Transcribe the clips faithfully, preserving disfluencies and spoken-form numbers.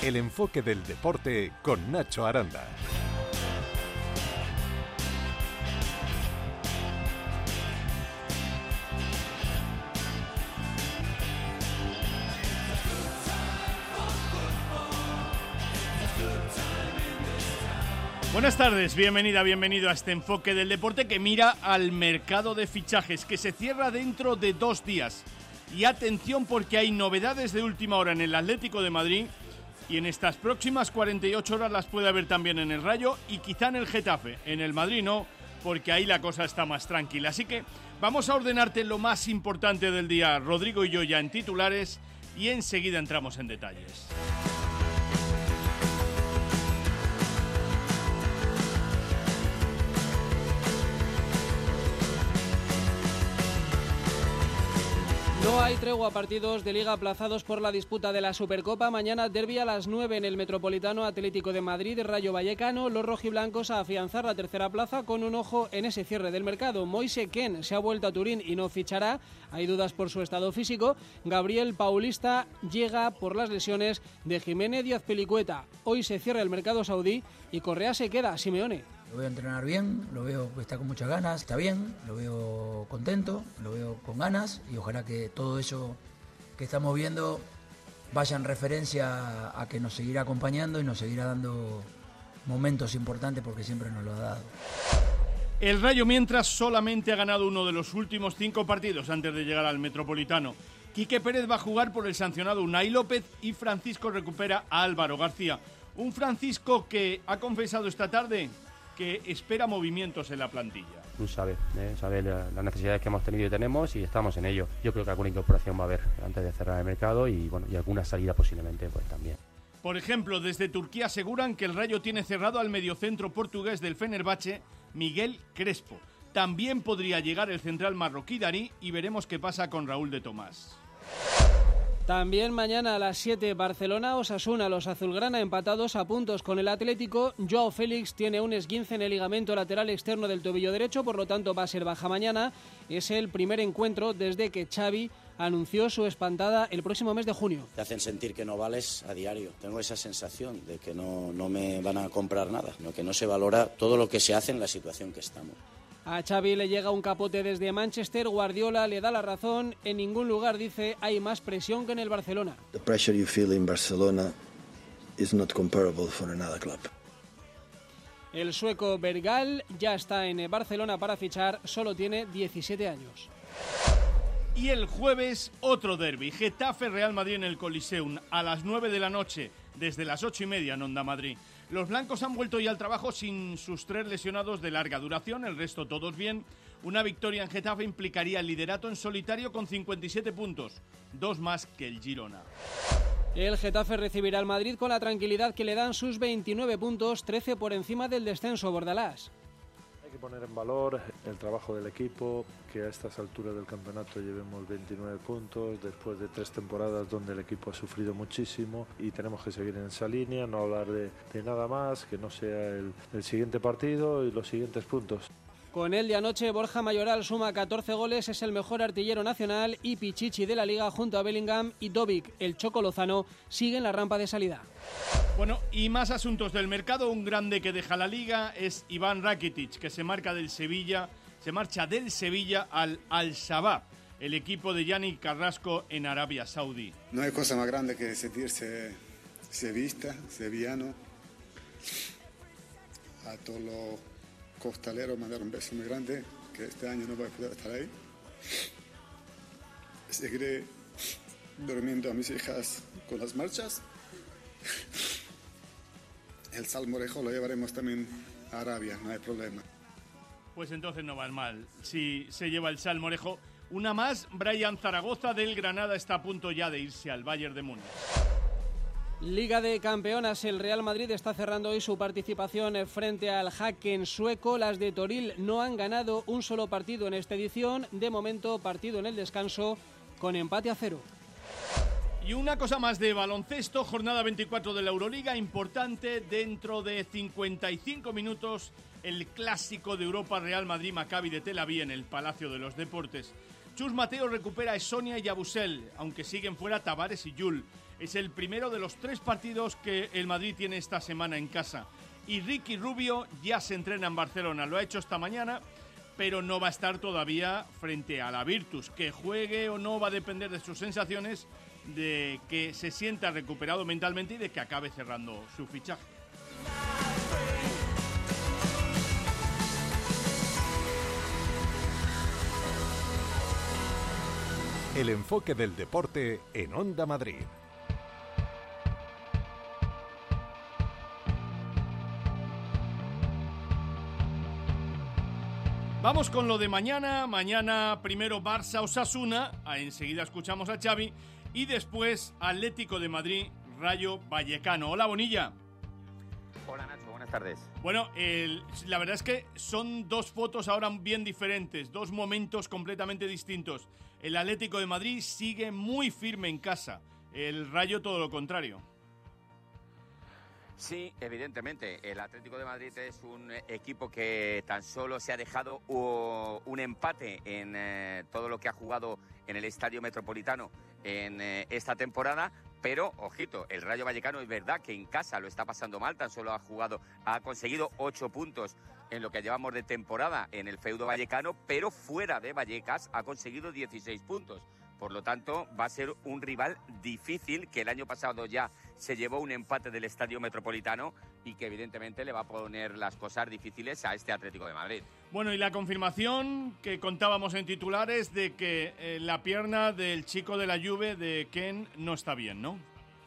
El enfoque del deporte con Nacho Aranda. Buenas tardes, bienvenida, bienvenido a este enfoque del deporte que mira al mercado de fichajes que se cierra dentro de dos días. Y atención porque hay novedades de última hora en el Atlético de Madrid y en estas próximas cuarenta y ocho horas las puede haber también en el Rayo y quizá en el Getafe. En el Madrid no, porque ahí la cosa está más tranquila. Así que vamos a ordenarte lo más importante del día, Rodrigo y yo ya en titulares, y enseguida entramos en detalles. No hay tregua a partidos de Liga aplazados por la disputa de la Supercopa. Mañana derbi a las nueve en el Metropolitano. Atlético de Madrid, Rayo Vallecano. Los rojiblancos a afianzar la tercera plaza con un ojo en ese cierre del mercado. Moise Kean se ha vuelto a Turín y no fichará. Hay dudas por su estado físico. Gabriel Paulista llega por las lesiones de Jiménez Díaz Pelicueta. Hoy se cierra el mercado saudí y Correa se queda. Simeone. Lo veo entrenar bien, lo veo que está con muchas ganas, está bien, lo veo contento, lo veo con ganas y ojalá que todo eso que estamos viendo vaya en referencia a que nos seguirá acompañando y nos seguirá dando momentos importantes porque siempre nos lo ha dado. El Rayo, mientras, solamente ha ganado uno de los últimos cinco partidos antes de llegar al Metropolitano. Quique Pérez va a jugar por el sancionado Unai López y Francisco recupera a Álvaro García. Un Francisco que ha confesado esta tarde que espera movimientos en la plantilla. Tú sabes, ¿eh? sabes las necesidades que hemos tenido y tenemos y estamos en ello. Yo creo que alguna incorporación va a haber antes de cerrar el mercado y bueno y alguna salida posiblemente pues también. Por ejemplo, desde Turquía aseguran que el Rayo tiene cerrado al mediocentro portugués del Fenerbahce, Miguel Crespo. También podría llegar el central marroquí Darí y veremos qué pasa con Raúl de Tomás. También mañana a las siete, Barcelona, Osasuna, los azulgrana empatados a puntos con el Atlético. Joao Félix tiene un esguince en el ligamento lateral externo del tobillo derecho, por lo tanto va a ser baja mañana. Es el primer encuentro desde que Xavi anunció su espantada el próximo mes de junio. Te hacen sentir que no vales a diario. Tengo esa sensación de que no, no me van a comprar nada, sino que no se valora todo lo que se hace en la situación que estamos. A Xavi le llega un capote desde Manchester, Guardiola le da la razón, en ningún lugar, dice, hay más presión que en el Barcelona. The pressure you feel in Barcelona is not comparable for another club. El sueco Bergal ya está en Barcelona para fichar, solo tiene diecisiete años. Y el jueves, otro derbi, Getafe-Real Madrid en el Coliseum, a las nueve de la noche, desde las ocho y media en Onda Madrid. Los blancos han vuelto ya al trabajo sin sus tres lesionados de larga duración, el resto todos bien. Una victoria en Getafe implicaría el liderato en solitario con cincuenta y siete puntos, dos más que el Girona. El Getafe recibirá al Madrid con la tranquilidad que le dan sus veintinueve puntos, trece por encima del descenso. Bordalás. Hay que poner en valor el trabajo del equipo, que a estas alturas del campeonato llevemos veintinueve puntos, después de tres temporadas donde el equipo ha sufrido muchísimo y tenemos que seguir en esa línea, no hablar de, de nada más, que no sea el, el siguiente partido y los siguientes puntos. Con el de anoche, Borja Mayoral suma catorce goles, es el mejor artillero nacional y Pichichi de la Liga junto a Bellingham y Dovic, el Choco Lozano, sigue en la rampa de salida. Bueno, y más asuntos del mercado. Un grande que deja la Liga es Iván Rakitic, que se marca del Sevilla, se marcha del Sevilla al Al-Shabaab, el equipo de Yannick Carrasco en Arabia Saudí. No hay cosa más grande que sentirse sevillista, sevillano. A todos los costaleros mandar un beso muy grande, que este año no voy a poder estar ahí. Seguiré durmiendo a mis hijas con las marchas. El salmorejo lo llevaremos también a Arabia, no hay problema. Pues entonces no va mal si se lleva el salmorejo. Una más, Brian Zaragoza del Granada está a punto ya de irse al Bayern de Múnich. Liga de Campeonas, el Real Madrid está cerrando hoy su participación frente al Häcken sueco. Las de Toril no han ganado un solo partido en esta edición. De momento, partido en el descanso con empate a cero. Y una cosa más de baloncesto, jornada veinticuatro de la Euroliga, importante dentro de cincuenta y cinco minutos, el clásico de Europa, Real Madrid-Maccabi de Tel Aviv en el Palacio de los Deportes. Chus Mateo recupera a Sonia y Yabusel, aunque siguen fuera Tavares y Yul. Es el primero de los tres partidos que el Madrid tiene esta semana en casa. Y Ricky Rubio ya se entrena en Barcelona, lo ha hecho esta mañana, pero no va a estar todavía frente a la Virtus. Que juegue o no va a depender de sus sensaciones, de que se sienta recuperado mentalmente y de que acabe cerrando su fichaje. El enfoque del deporte en Onda Madrid. Vamos con lo de mañana. Mañana primero Barça-Osasuna, enseguida escuchamos a Xavi, y después Atlético de Madrid, Rayo Vallecano. Hola, Bonilla. Hola, Nacho, buenas tardes. Bueno, el, la verdad es que son dos fotos ahora bien diferentes, dos momentos completamente distintos. El Atlético de Madrid sigue muy firme en casa, el Rayo todo lo contrario. Sí, evidentemente, el Atlético de Madrid es un equipo que tan solo se ha dejado uh, un empate en eh, todo lo que ha jugado en el Estadio Metropolitano en eh, esta temporada, pero, ojito, el Rayo Vallecano es verdad que en casa lo está pasando mal, tan solo ha jugado, ha conseguido ocho puntos en lo que llevamos de temporada en el feudo vallecano, pero fuera de Vallecas ha conseguido dieciséis puntos. Por lo tanto, va a ser un rival difícil, que el año pasado ya se llevó un empate del Estadio Metropolitano y que evidentemente le va a poner las cosas difíciles a este Atlético de Madrid. Bueno, y la confirmación que contábamos en titulares de que eh, la pierna del chico de la Juve, de Ken, no está bien, ¿no?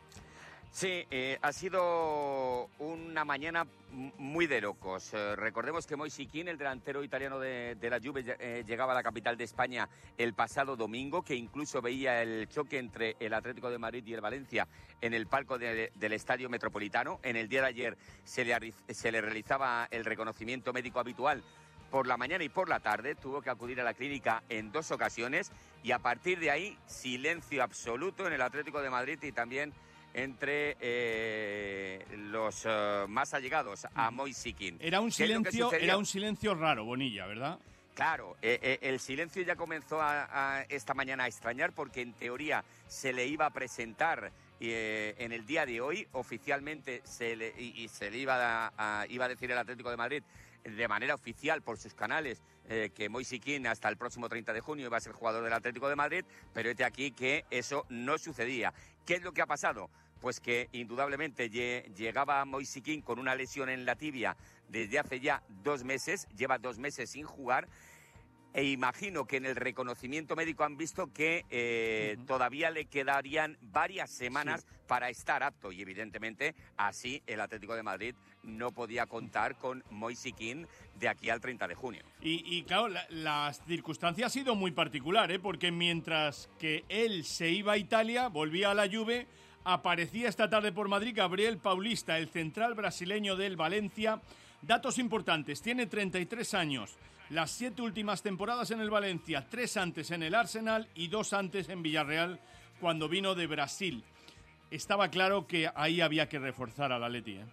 Sí, eh, ha sido una mañana muy de locos. Eh, recordemos que Moise Kean, el delantero italiano de, de la Juve, eh, llegaba a la capital de España el pasado domingo, que incluso veía el choque entre el Atlético de Madrid y el Valencia en el palco de, del Estadio Metropolitano. En el día de ayer se le, se le realizaba el reconocimiento médico habitual por la mañana y por la tarde. Tuvo que acudir a la clínica en dos ocasiones y a partir de ahí silencio absoluto en el Atlético de Madrid y también entre eh, los uh, más allegados a Moise Kean. Era un silencio, era un silencio raro, Bonilla, ¿verdad? Claro, eh, eh, el silencio ya comenzó a, a esta mañana a extrañar porque en teoría se le iba a presentar eh, en el día de hoy, oficialmente se le, y, y se le iba a, a, iba a decir el Atlético de Madrid de manera oficial por sus canales eh, que Moise Kean hasta el próximo treinta de junio iba a ser jugador del Atlético de Madrid, pero este aquí que eso no sucedía. ¿Qué es lo que ha pasado? Pues que indudablemente llegaba Moise Kean con una lesión en la tibia desde hace ya dos meses, lleva dos meses sin jugar, e imagino que en el reconocimiento médico han visto que eh, uh-huh. todavía le quedarían varias semanas sí. para estar apto, y evidentemente así el Atlético de Madrid no podía contar con Moise Kean de aquí al treinta de junio. Y, y claro, la, la circunstancia ha sido muy particular, ¿eh? Porque mientras que él se iba a Italia, volvía a la Juve, aparecía esta tarde por Madrid Gabriel Paulista, el central brasileño del Valencia. Datos importantes, tiene treinta y tres años, las siete últimas temporadas en el Valencia, tres antes en el Arsenal y dos antes en Villarreal cuando vino de Brasil. Estaba claro que ahí había que reforzar al Atleti, ¿eh?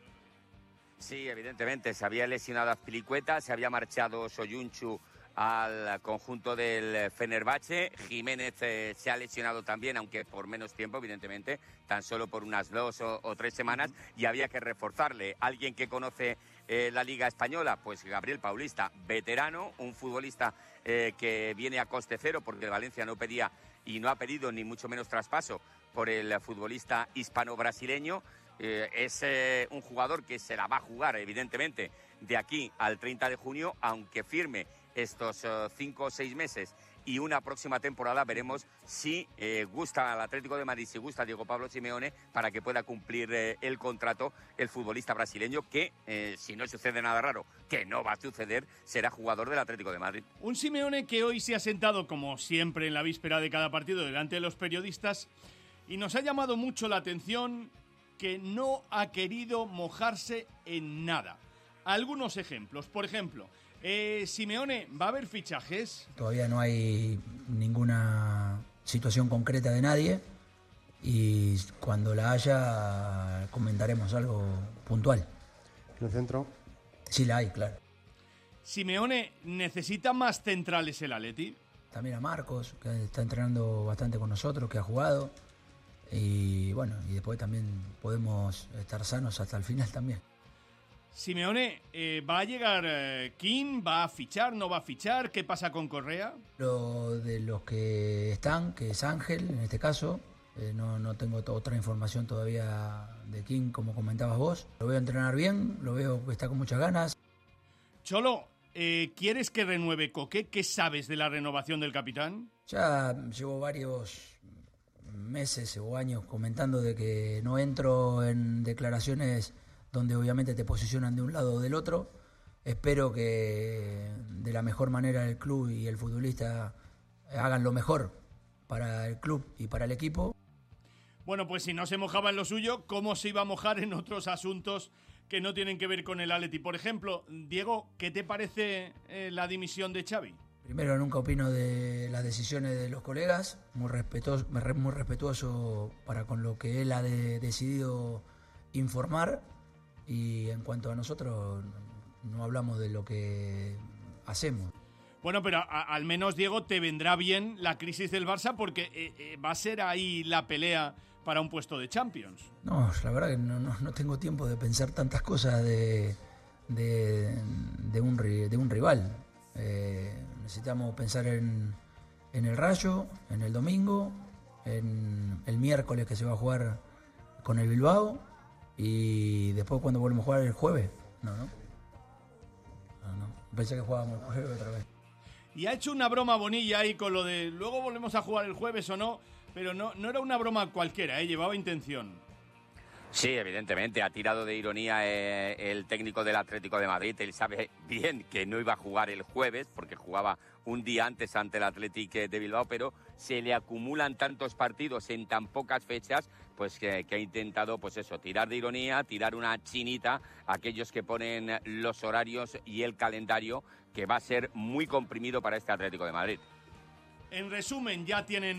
Sí, evidentemente, se había lesionado Azpilicueta, se había marchado Soyuncu al conjunto del Fenerbahce. Jiménez eh, se ha lesionado también, aunque por menos tiempo, evidentemente, tan solo por unas dos o, o tres semanas, y había que reforzarle. Alguien que conoce eh, la Liga Española, pues Gabriel Paulista, veterano, un futbolista eh, que viene a coste cero, porque Valencia no pedía y no ha pedido ni mucho menos traspaso por el futbolista hispano-brasileño. Eh, es eh, un jugador que se la va a jugar, evidentemente, de aquí al treinta de junio, aunque firme estos uh, cinco o seis meses y una próxima temporada. Veremos si eh, gusta al Atlético de Madrid, si gusta a Diego Pablo Simeone, para que pueda cumplir eh, el contrato el futbolista brasileño que, eh, si no sucede nada raro, que no va a suceder, será jugador del Atlético de Madrid. Un Simeone que hoy se ha sentado, como siempre en la víspera de cada partido, delante de los periodistas, y nos ha llamado mucho la atención que no ha querido mojarse en nada. Algunos ejemplos, por ejemplo, Eh, Simeone, ¿va a haber fichajes? Todavía no hay ninguna situación concreta de nadie y cuando la haya comentaremos algo puntual. ¿En el centro? Sí la hay, claro. Simeone, ¿necesita más centrales el Atleti? también a Marcos, que está entrenando bastante con nosotros, que ha jugado. Y bueno, y después también podemos estar sanos hasta el final también. Simeone, eh, ¿va a llegar eh, Kim? ¿Va a fichar? ¿No va a fichar? ¿Qué pasa con Correa? Lo de los que están, que es Ángel en este caso, eh, no, no tengo to- otra información todavía de Kim, como comentabas vos. Lo veo entrenar bien, lo veo que está con muchas ganas. Cholo, eh, ¿quieres que renueve Coque? ¿Qué sabes de la renovación del capitán? Ya llevo varios meses o años comentando de que no entro en declaraciones donde obviamente te posicionan de un lado o del otro. Espero que de la mejor manera el club y el futbolista hagan lo mejor para el club y para el equipo. Bueno, pues si no se mojaba en lo suyo, ¿cómo se iba a mojar en otros asuntos que no tienen que ver con el Atleti? Por ejemplo, Diego, ¿qué te parece eh, la dimisión de Xavi? Primero, nunca opino de las decisiones de los colegas, muy respetuoso, muy respetuoso para con lo que él ha de, decidido informar, y en cuanto a nosotros no hablamos de lo que hacemos. Bueno, pero a, al menos, Diego, te vendrá bien la crisis del Barça porque eh, eh, va a ser ahí la pelea para un puesto de Champions. No, la verdad que no, no, no tengo tiempo de pensar tantas cosas de, de, de, un, de un rival. Eh, necesitamos pensar en, en el Rayo, en el domingo, en el miércoles que se va a jugar con el Bilbao, y después cuando volvemos a jugar el jueves. No, no. No, no. Pensé que jugábamos el jueves otra vez. Y ha hecho una broma Bonilla ahí con lo de luego volvemos a jugar el jueves o no, pero no, no era una broma cualquiera, ¿eh? Llevaba intención. Sí, evidentemente, ha tirado de ironía eh, el técnico del Atlético de Madrid. Él sabe bien que no iba a jugar el jueves porque jugaba un día antes ante el Atlético de Bilbao, pero se le acumulan tantos partidos en tan pocas fechas, pues que, que ha intentado, pues eso, tirar de ironía, tirar una chinita a aquellos que ponen los horarios y el calendario, que va a ser muy comprimido para este Atlético de Madrid. En resumen, ya tienen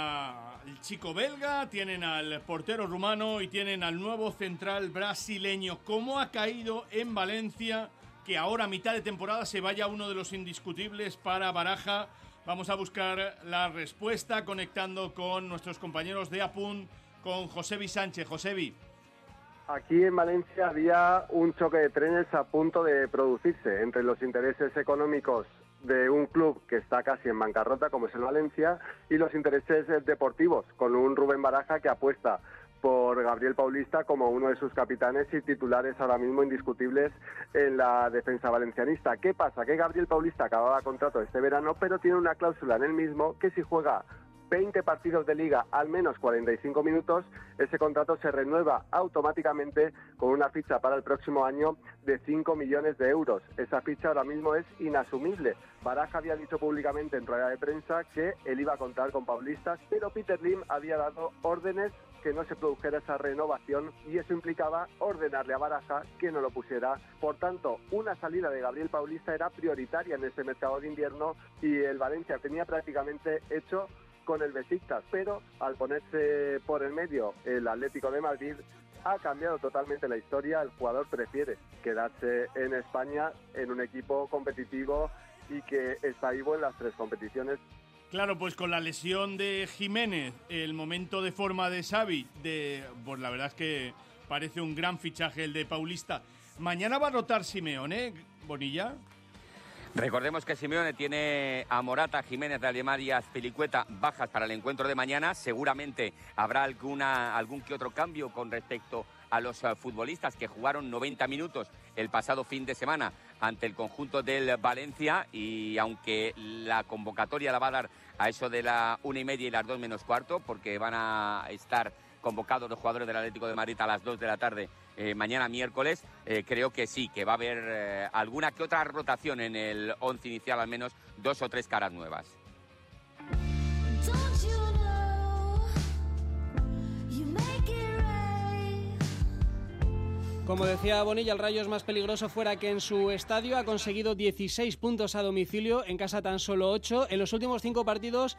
al chico belga, tienen al portero rumano y tienen al nuevo central brasileño. ¿Cómo ha caído en Valencia que ahora a mitad de temporada se vaya uno de los indiscutibles para Baraja? Vamos a buscar la respuesta conectando con nuestros compañeros de Apunt, con Josebi Sánchez. Josebi. Aquí en Valencia había un choque de trenes a punto de producirse entre los intereses económicos de un club que está casi en bancarrota, como es el Valencia, y los intereses deportivos, con un Rubén Baraja que apuesta por Gabriel Paulista como uno de sus capitanes y titulares ahora mismo indiscutibles en la defensa valencianista. ¿Qué pasa? Que Gabriel Paulista acababa contrato este verano, pero tiene una cláusula en el mismo que si juega veinte partidos de liga, al menos cuarenta y cinco minutos, ese contrato se renueva automáticamente con una ficha para el próximo año de cinco millones de euros. Esa ficha ahora mismo es inasumible. Baraja había dicho públicamente en rueda de prensa que él iba a contar con Paulistas, pero Peter Lim había dado órdenes que no se produjera esa renovación, y eso implicaba ordenarle a Baraja que no lo pusiera. Por tanto, una salida de Gabriel Paulista era prioritaria en ese mercado de invierno, y el Valencia tenía prácticamente hecho con el Besiktas, pero al ponerse por el medio el Atlético de Madrid ha cambiado totalmente la historia. El jugador prefiere quedarse en España en un equipo competitivo y que está vivo en las tres competiciones. Claro, pues con la lesión de Jiménez, el momento de forma de Xavi, de, pues la verdad es que parece un gran fichaje el de Paulista. Mañana va a rotar Simeone, Bonilla. Recordemos que Simeone tiene a Morata, Jiménez, Alemán y Azpilicueta bajas para el encuentro de mañana. Seguramente habrá alguna, algún que otro cambio con respecto a los futbolistas que jugaron noventa minutos el pasado fin de semana ante el conjunto del Valencia, y aunque la convocatoria la va a dar a eso de la una y media y las dos menos cuarto, porque van a estar convocados los jugadores del Atlético de Madrid a las dos de la tarde eh, mañana miércoles, eh, creo que sí, que va a haber eh, alguna que otra rotación en el once inicial, al menos dos o tres caras nuevas. Como decía Bonilla, el Rayo es más peligroso fuera que en su estadio. Ha conseguido dieciséis puntos a domicilio, en casa tan solo ocho. En los últimos cinco partidos,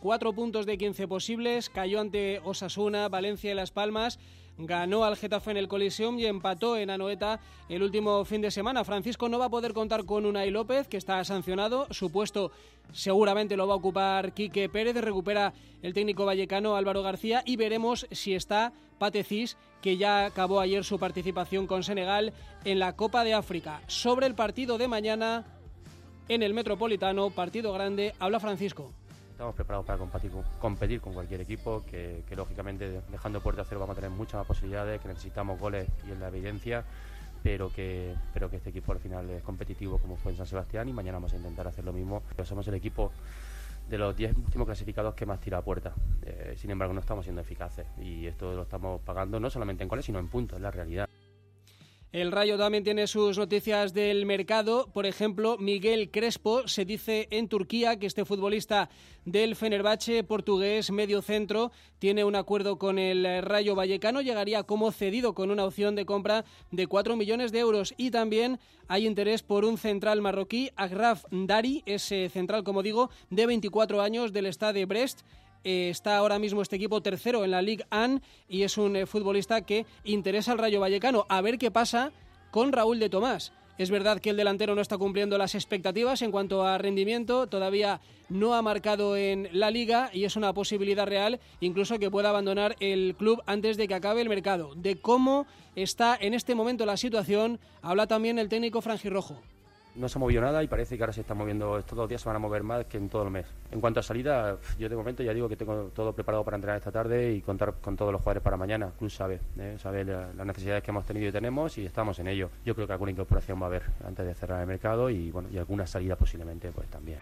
cuatro puntos de quince posibles, cayó ante Osasuna, Valencia y Las Palmas, ganó al Getafe en el Coliseum y empató en Anoeta el último fin de semana. Francisco no va a poder contar con Unai López, que está sancionado. Su puesto seguramente lo va a ocupar Quique Pérez. Recupera el técnico vallecano Álvaro García y veremos si está Pate Cis, que ya acabó ayer su participación con Senegal en la Copa de África. Sobre el partido de mañana en el Metropolitano, partido grande, habla Francisco. Estamos preparados para competir con, competir con cualquier equipo, que, que lógicamente dejando puerta a cero vamos a tener muchas más posibilidades, que necesitamos goles y es la evidencia, pero que, pero que este equipo al final es competitivo como fue en San Sebastián y mañana vamos a intentar hacer lo mismo. Pero somos el equipo de los diez últimos clasificados que más tira a puerta, eh, sin embargo no estamos siendo eficaces y esto lo estamos pagando no solamente en goles sino en puntos, es la realidad. El Rayo también tiene sus noticias del mercado. Por ejemplo, Miguel Crespo, se dice en Turquía que este futbolista del Fenerbahce portugués, medio centro, tiene un acuerdo con el Rayo Vallecano, llegaría como cedido con una opción de compra de cuatro millones de euros. Y también hay interés por un central marroquí, Agraf Dari, ese central, como digo, de veinticuatro años del Stade Brest. Eh, está ahora mismo este equipo tercero en la Ligue uno y es un eh, futbolista que interesa al Rayo Vallecano. A ver qué pasa con Raúl de Tomás. Es verdad que el delantero no está cumpliendo las expectativas en cuanto a rendimiento, todavía no ha marcado en la Liga y es una posibilidad real incluso que pueda abandonar el club antes de que acabe el mercado. De cómo está en este momento la situación, habla también el técnico franjirrojo. No se ha movido nada y parece que ahora se está moviendo, estos dos días se van a mover más que en todo el mes. En cuanto a salida, yo de momento ya digo que tengo todo preparado para entrenar esta tarde y contar con todos los jugadores para mañana. El club sabe, ¿eh? sabe la, las necesidades que hemos tenido y tenemos y estamos en ello. Yo creo que alguna incorporación va a haber antes de cerrar el mercado y bueno y alguna salida posiblemente pues también.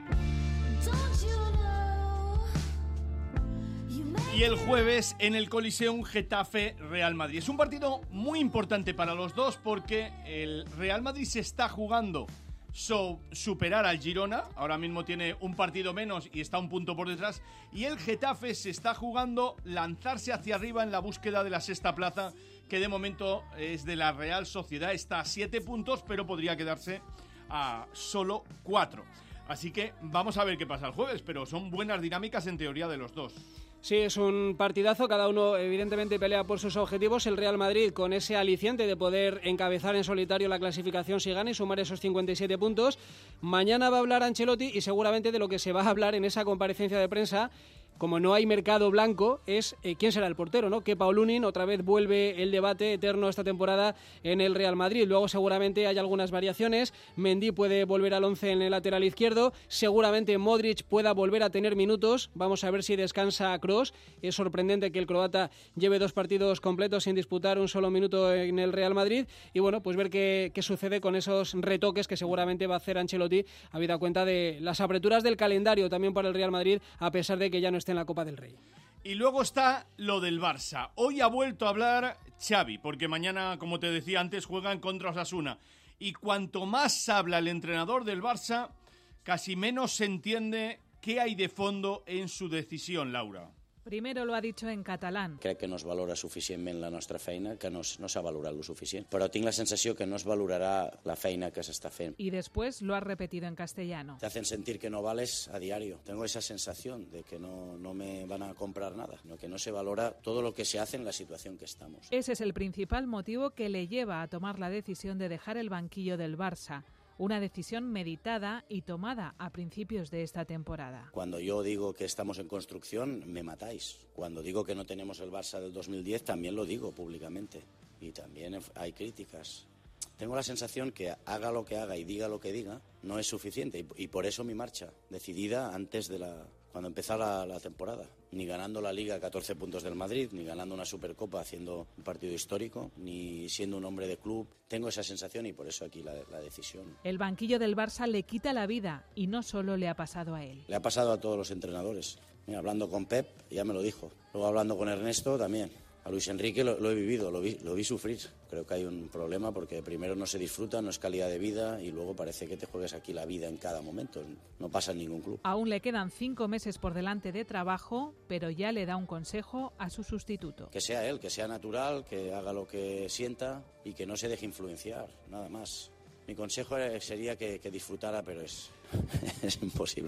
Y el jueves en el Coliseum, Getafe Real Madrid. Es un partido muy importante para los dos porque el Real Madrid se está jugando So, superar al Girona, ahora mismo tiene un partido menos y está un punto por detrás, y el Getafe se está jugando lanzarse hacia arriba en la búsqueda de la sexta plaza, que de momento es de la Real Sociedad, está a siete puntos, pero podría quedarse a solo cuatro. Así que vamos a ver qué pasa el jueves, pero son buenas dinámicas en teoría de los dos. Sí, es un partidazo, cada uno evidentemente pelea por sus objetivos. El Real Madrid con ese aliciente de poder encabezar en solitario la clasificación si gana y sumar esos cincuenta y siete puntos. Mañana va a hablar Ancelotti y seguramente de lo que se va a hablar en esa comparecencia de prensa, como no hay mercado blanco, es eh, quién será el portero, ¿no? Kepa o Lunin, otra vez vuelve el debate eterno esta temporada en el Real Madrid. Luego seguramente hay algunas variaciones. Mendy puede volver al once en el lateral izquierdo. Seguramente Modric pueda volver a tener minutos. Vamos a ver si descansa Kroos. Es sorprendente que el croata lleve dos partidos completos sin disputar un solo minuto en el Real Madrid. Y bueno, pues ver qué, qué sucede con esos retoques que seguramente va a hacer Ancelotti, habida cuenta de las apreturas del calendario también para el Real Madrid, a pesar de que ya no esté en la Copa del Rey. Y luego está lo del Barça. Hoy ha vuelto a hablar Xavi, porque mañana, como te decía antes, juegan contra Osasuna. Y cuanto más habla el entrenador del Barça, casi menos se entiende qué hay de fondo en su decisión, Laura. Primero lo ha dicho en catalán. Crec que no es valora suficientment la nostra feina, que no, no s'ha valorat lo suficient. Però tinc la sensació que no es valorarà la feina que s'està fent. Y después lo ha repetido en castellano. Te hacen sentir que no vales a diario. Tengo esa sensación de que no, no me van a comprar nada, no, que no se valora todo lo que se hace en la situación que estamos. Ese es el principal motivo que le lleva a tomar la decisión de dejar el banquillo del Barça. Una decisión meditada y tomada a principios de esta temporada. Cuando yo digo que estamos en construcción, me matáis. Cuando digo que no tenemos el Barça del dos mil diez, también lo digo públicamente. Y también hay críticas. Tengo la sensación que haga lo que haga y diga lo que diga, no es suficiente. Y, y por eso mi marcha, decidida antes de la... cuando empezó la, la temporada. Ni ganando la Liga a catorce puntos del Madrid, ni ganando una Supercopa haciendo un partido histórico, ni siendo un hombre de club. Tengo esa sensación y por eso aquí la, la decisión. El banquillo del Barça le quita la vida y no solo le ha pasado a él. Le ha pasado a todos los entrenadores. Mira, hablando con Pep, ya me lo dijo. Luego hablando con Ernesto también. A Luis Enrique lo, lo he vivido, lo vi, lo vi sufrir. Creo que hay un problema porque primero no se disfruta, no es calidad de vida y luego parece que te juegas aquí la vida en cada momento. No pasa en ningún club. Aún le quedan cinco meses por delante de trabajo, pero ya le da un consejo a su sustituto. Que sea él, que sea natural, que haga lo que sienta y que no se deje influenciar, nada más. Mi consejo sería que, que disfrutara, pero es, es imposible.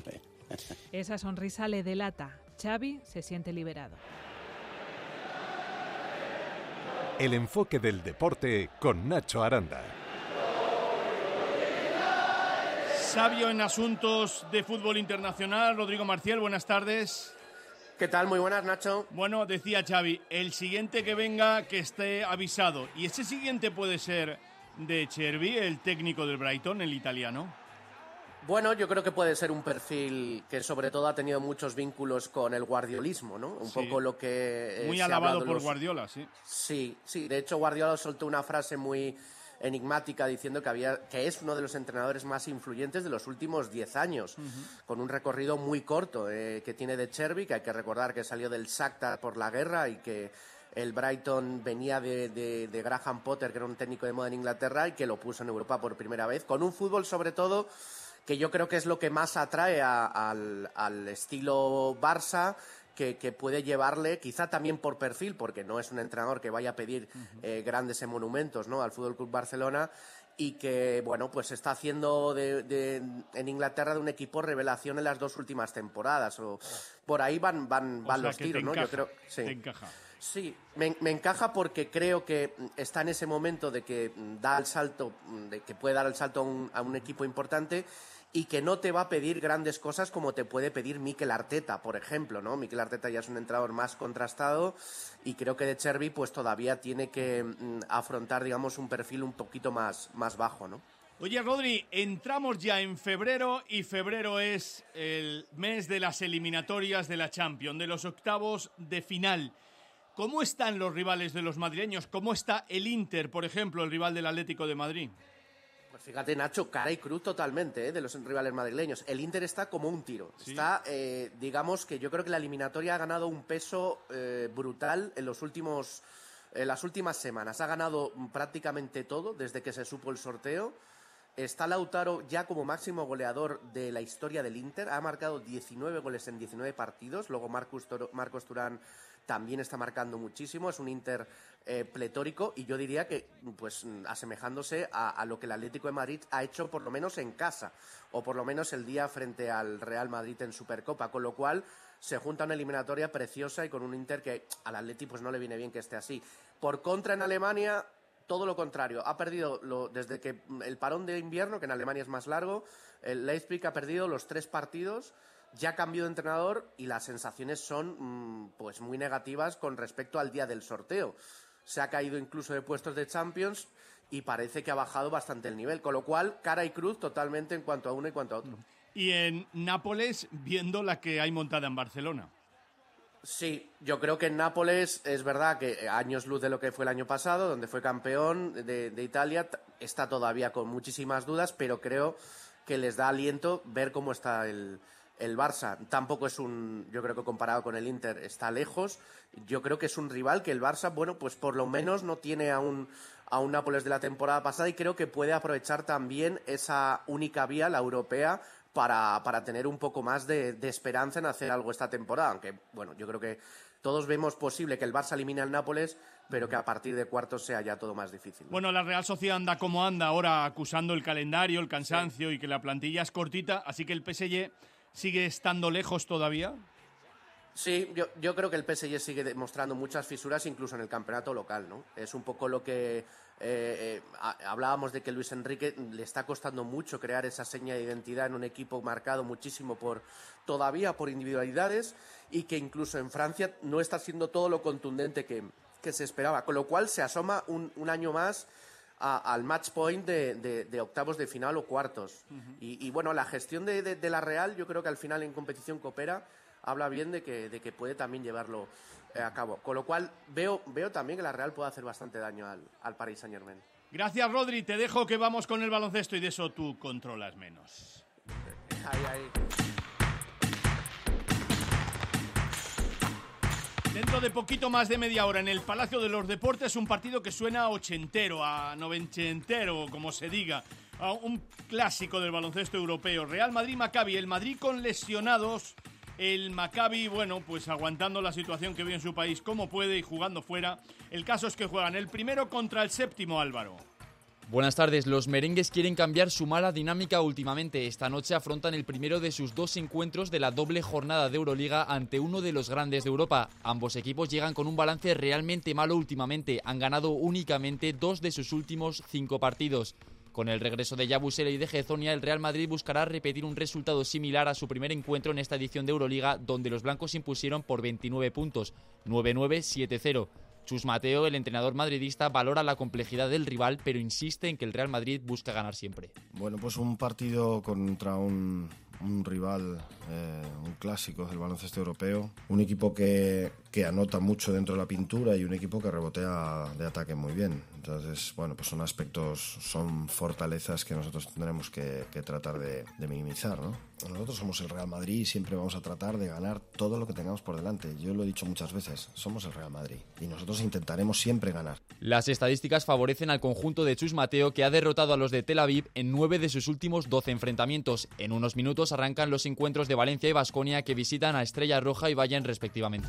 Esa sonrisa le delata. Xavi se siente liberado. El enfoque del deporte con Nacho Aranda. Sabio en asuntos de fútbol internacional, Rodrigo Marcial, buenas tardes. ¿Qué tal? Muy buenas, Nacho. Bueno, decía Xavi, el siguiente que venga que esté avisado. Y ese siguiente puede ser de Chervi, el técnico del Brighton, el italiano. Bueno, yo creo que puede ser un perfil que sobre todo ha tenido muchos vínculos con el guardiolismo, ¿no? Un sí. poco lo que... Eh, muy alabado por los... Guardiola, sí. Sí, sí. De hecho, Guardiola soltó una frase muy enigmática diciendo que había que es uno de los entrenadores más influyentes de los últimos diez años, uh-huh. con un recorrido muy corto eh, que tiene de Chervi, que hay que recordar que salió del Shakhtar por la guerra y que el Brighton venía de, de, de Graham Potter, que era un técnico de moda en Inglaterra, y que lo puso en Europa por primera vez, con un fútbol sobre todo que yo creo que es lo que más atrae a, a, al, al estilo Barça, que, que puede llevarle, quizá también por perfil, porque no es un entrenador que vaya a pedir uh-huh. eh, grandes monumentos, ¿no?, al F C Barcelona, y que, bueno, pues está haciendo de, de, en Inglaterra de un equipo revelación en las dos últimas temporadas, o por ahí van, van, van los tiros, ¿no? Encaja, yo creo, sí. Te encaja. Sí, me, me encaja porque creo que está en ese momento de que da el salto, de que puede dar el salto a un, a un equipo importante y que no te va a pedir grandes cosas como te puede pedir Mikel Arteta, por ejemplo, ¿no? Mikel Arteta ya es un entrenador más contrastado y creo que de Chervi pues todavía tiene que mm, afrontar, digamos, un perfil un poquito más, más bajo, ¿no? Oye, Rodri, entramos ya en febrero y febrero es el mes de las eliminatorias de la Champions, de los octavos de final. ¿Cómo están los rivales de los madrileños? ¿Cómo está el Inter, por ejemplo, el rival del Atlético de Madrid? Pues fíjate, Nacho, cara y cruz totalmente, ¿eh?, de los rivales madrileños. El Inter está como un tiro. ¿Sí? Está, eh, digamos que yo creo que la eliminatoria ha ganado un peso eh, brutal en los últimos, en las últimas semanas. Ha ganado prácticamente todo desde que se supo el sorteo. Está Lautaro ya como máximo goleador de la historia del Inter. Ha marcado diecinueve goles en diecinueve partidos. Luego Marcus Toro, Marcos Turán también está marcando muchísimo. Es un Inter eh, pletórico y yo diría que, pues, asemejándose a, a lo que el Atlético de Madrid ha hecho por lo menos en casa, o por lo menos el día frente al Real Madrid en Supercopa, con lo cual se junta una eliminatoria preciosa y con un Inter que al Atleti pues no le viene bien que esté así. Por contra, en Alemania, todo lo contrario. Ha perdido, lo, desde que el parón de invierno, que en Alemania es más largo, el Leipzig ha perdido los tres partidos. Ya cambió de entrenador y las sensaciones son mmm, pues muy negativas con respecto al día del sorteo. Se ha caído incluso de puestos de Champions y parece que ha bajado bastante el nivel, con lo cual cara y cruz totalmente en cuanto a uno y cuanto a otro. Y en Nápoles, viendo la que hay montada en Barcelona. Sí, yo creo que en Nápoles es verdad que años luz de lo que fue el año pasado, donde fue campeón de, de Italia, está todavía con muchísimas dudas, pero creo que les da aliento ver cómo está el... El Barça tampoco es un, yo creo que comparado con el Inter está lejos. Yo creo que es un rival que el Barça, bueno, pues por lo menos no tiene a un, a un Nápoles de la temporada pasada y creo que puede aprovechar también esa única vía, la europea, para, para tener un poco más de, de esperanza en hacer algo esta temporada. Aunque, bueno, yo creo que todos vemos posible que el Barça elimine al Nápoles, pero que a partir de cuartos sea ya todo más difícil, ¿no? Bueno, la Real Sociedad anda como anda ahora, acusando el calendario, el cansancio sí. y que la plantilla es cortita, así que el P S G... ¿sigue estando lejos todavía? Sí, yo, yo creo que el P S G sigue demostrando muchas fisuras incluso en el campeonato local, ¿no? Es un poco lo que eh, eh, hablábamos de que Luis Enrique le está costando mucho crear esa seña de identidad en un equipo marcado muchísimo por todavía por individualidades y que incluso en Francia no está siendo todo lo contundente que, que se esperaba, con lo cual se asoma un, un año más A, al match point de, de, de octavos de final o cuartos. Uh-huh. y, y bueno, la gestión de, de, de la Real, yo creo que al final en competición coopera, habla bien de que, de que puede también llevarlo eh, a cabo. Con lo cual veo, veo también que la Real puede hacer bastante daño al, al Paris Saint-Germain. Gracias, Rodri. Te dejo que vamos con el baloncesto y de eso tú controlas menos. Ahí, ahí. Dentro de poquito más de media hora en el Palacio de los Deportes, un partido que suena a ochentero, a noventero, como se diga, a un clásico del baloncesto europeo. Real Madrid-Maccabi, el Madrid con lesionados, el Maccabi, bueno, pues aguantando la situación que vive en su país como puede y jugando fuera. El caso es que juegan el primero contra el séptimo, Álvaro. Buenas tardes. Los merengues quieren cambiar su mala dinámica últimamente. Esta noche afrontan el primero de sus dos encuentros de la doble jornada de Euroliga ante uno de los grandes de Europa. Ambos equipos llegan con un balance realmente malo últimamente. Han ganado únicamente dos de sus últimos cinco partidos. Con el regreso de Yabusele y de Hezonja, el Real Madrid buscará repetir un resultado similar a su primer encuentro en esta edición de Euroliga, donde los blancos impusieron por veintinueve puntos, nueve nueve, siete cero. Chus Mateo, el entrenador madridista, valora la complejidad del rival, pero insiste en que el Real Madrid busca ganar siempre. Bueno, pues un partido contra un, un rival, eh, un clásico del baloncesto europeo, un equipo que, que anota mucho dentro de la pintura y un equipo que rebotea de ataque muy bien. Entonces, bueno, pues son aspectos, son fortalezas que nosotros tendremos que, que tratar de, de minimizar, ¿no? Nosotros somos el Real Madrid y siempre vamos a tratar de ganar todo lo que tengamos por delante. Yo lo he dicho muchas veces, somos el Real Madrid y nosotros intentaremos siempre ganar. Las estadísticas favorecen al conjunto de Chus Mateo, que ha derrotado a los de Tel Aviv en nueve de sus últimos doce enfrentamientos. En unos minutos arrancan los encuentros de Valencia y Baskonia, que visitan a Estrella Roja y Bayern respectivamente.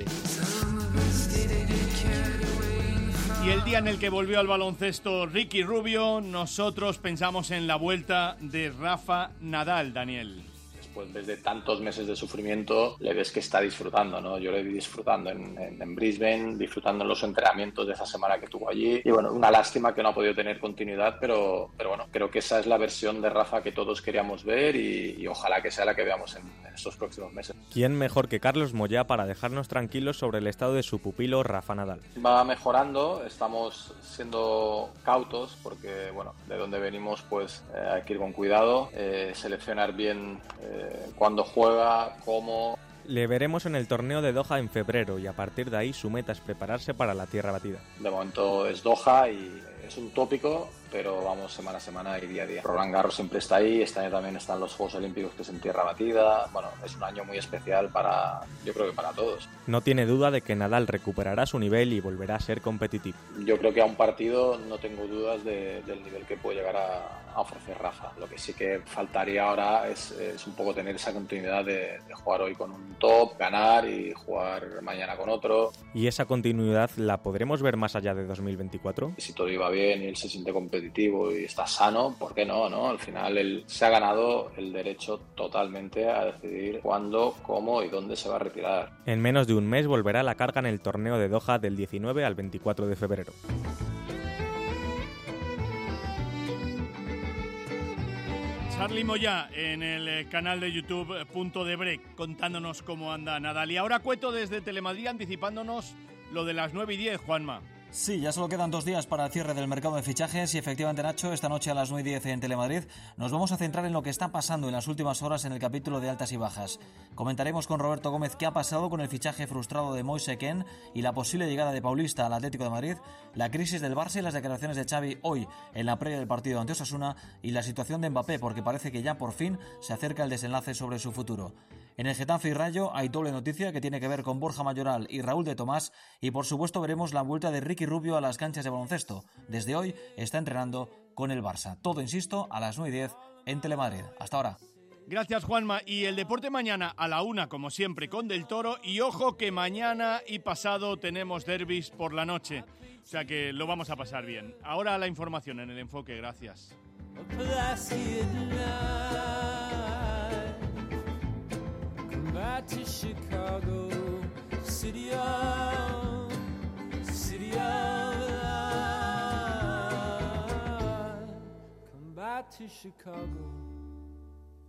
Y el día en el que volvió al baloncesto Ricky Rubio, nosotros pensamos en la vuelta de Rafa Nadal, Daniel. Pues desde tantos meses de sufrimiento le ves que está disfrutando, ¿no? Yo le vi disfrutando en, en, en Brisbane, disfrutando en los entrenamientos de esa semana que tuvo allí. Y bueno, una lástima que no ha podido tener continuidad, pero, pero bueno, creo que esa es la versión de Rafa que todos queríamos ver y, y ojalá que sea la que veamos en, en estos próximos meses. ¿Quién mejor que Carlos Moyá para dejarnos tranquilos sobre el estado de su pupilo Rafa Nadal? Va mejorando, estamos siendo cautos porque, bueno, de donde venimos pues eh, hay que ir con cuidado, eh, seleccionar bien eh, cuando juega, cómo. Le veremos en el torneo de Doha en febrero y a partir de ahí su meta es prepararse para la tierra batida. De momento es Doha y es un tópico, pero vamos semana a semana y día a día. Roland Garros siempre está ahí, este año también están los Juegos Olímpicos que es en tierra batida. Bueno, es un año muy especial para, yo creo que para todos. No tiene duda de que Nadal recuperará su nivel y volverá a ser competitivo. Yo creo que a un partido no tengo dudas de, del nivel que puede llegar a, a ofrecer Rafa. Lo que sí que faltaría ahora es, es un poco tener esa continuidad de, de jugar hoy con un top, ganar y jugar mañana con otro. ¿Y esa continuidad la podremos ver más allá de dos mil veinticuatro? Si todo iba bien y él se siente competitivo y está sano, ¿por qué no? ¿no? Al final él se ha ganado el derecho totalmente a decidir cuándo, cómo y dónde se va a retirar. En menos de un mes volverá a la carga en el torneo de Doha del diecinueve al veinticuatro de febrero. Charly Moyá en el canal de YouTube Punto de Break contándonos cómo anda Nadal. Y ahora Cueto desde Telemadrid anticipándonos lo de las nueve y diez, Juanma. Sí, ya solo quedan dos días para el cierre del mercado de fichajes y efectivamente, Nacho, esta noche a las nueve y diez en Telemadrid nos vamos a centrar en lo que está pasando en las últimas horas en el capítulo de altas y bajas. Comentaremos con Roberto Gómez qué ha pasado con el fichaje frustrado de Moise Kean y la posible llegada de Paulista al Atlético de Madrid, la crisis del Barça y las declaraciones de Xavi hoy en la previa del partido ante Osasuna y la situación de Mbappé, porque parece que ya por fin se acerca el desenlace sobre su futuro. En el Getafe y Rayo hay doble noticia que tiene que ver con Borja Mayoral y Raúl de Tomás y por supuesto veremos la vuelta de Ricky Rubio a las canchas de baloncesto. Desde hoy está entrenando con el Barça. Todo, insisto, a las nueve y diez en Telemadrid. Hasta ahora. Gracias, Juanma. Y el deporte mañana a la una, como siempre, con Del Toro. Y ojo que mañana y pasado tenemos derbis por la noche. O sea que lo vamos a pasar bien. Ahora la información en el enfoque. Gracias. Back to Chicago, city of, city of light. Come back to Chicago.